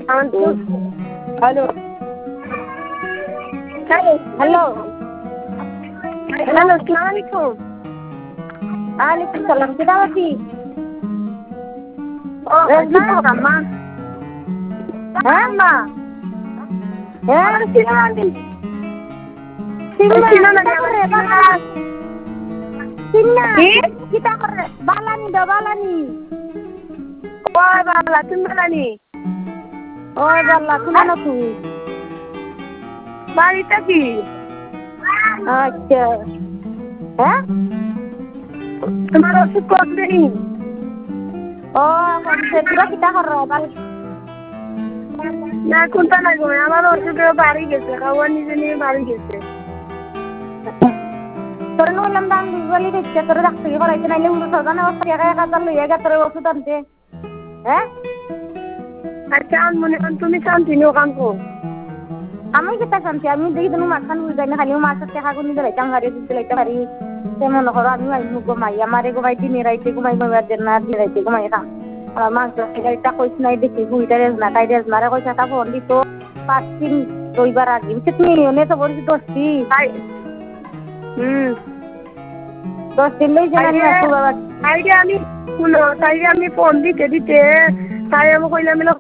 hello hello hello अस्सलाम वालेकुम वालेकुम सलाम kita mati Resna sama Mama Sinani Sinna kita balani do balani Oi bala তুমি balani Oi bala kuna না তুই বাড়িটা কি আচ্ছা হ্যাঁ তোমার ওষুধ কতদিন ও কমছে তোরা কিটা কর না কোনটা নাই গো আমার ওষুধ বাড়ি গেছে খাওয়া নিজে নিয়ে বাড়ি গেছে তোর বললাম দাম বলি দেখতে তোর ডাক্তার কি করাইতে নাইলে উড়ো সজানা অবস্থা একা একা চাল লইয়া গে তোর ওষুধ আনতে হ্যাঁ আচ্ছা মনে কর তুমি শান্তিনিও কাম কর আমি কিটা শান্তি আমি দেখি তুমি মাখান বুঝ যাই না খালি মাছের টাকা গুনি দিলাইতাম গাড়ি দিলাইতে পারি তেমন করো আমি আইমু ঘুমাই আমারে ঘুমাই দিনে রাইতে ঘুমাই ঘুমাই দেন না দিনে রাইতে ঘুমাই থাম আর মাংস গাড়িটা কইছ নাই দেখি বুইটা রেজনা তাই রেজনারে কইছ তা ফোন দিত 5 দিন দুইবার আগে তুমি এনে তো বলি দোস্তি তাই 10 দিন লই জানি আসু বাবা তাইরে আমি ফোন দিতে তাই আমি কইলাম